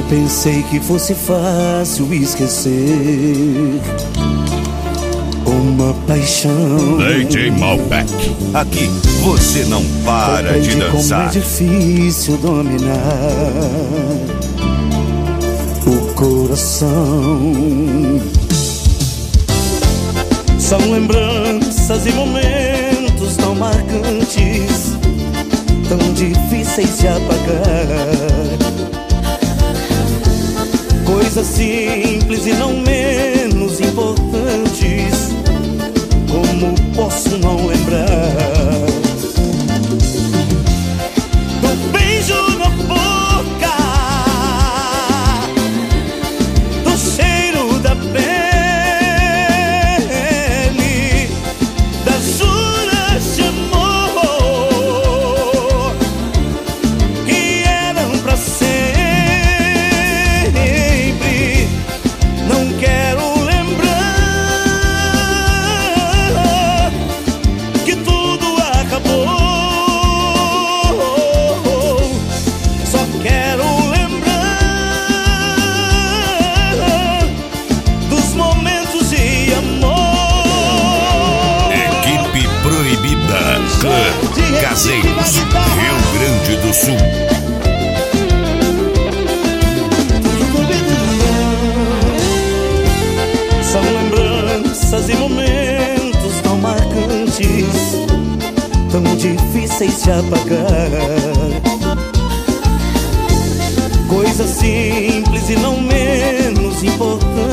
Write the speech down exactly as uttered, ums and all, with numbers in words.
Pensei que fosse fácil esquecer uma paixão. D J Malbec. Aqui você não para de dançar. Como é difícil dominar o coração. São lembranças e momentos tão marcantes, tão difíceis de apagar. Coisas simples e não menos importantes, como posso não lembrar do beijo na boca, do cheiro da pele, das juras de amor que eram pra sempre. Não quero lembrar que tudo acabou. Só quero lembrar dos momentos de amor. Equipe Proibida, Clã Caseiros, Rio Grande do Sul. São lembranças e momentos tão marcantes, tão difíceis de apagar. Coisas simples e não menos importantes,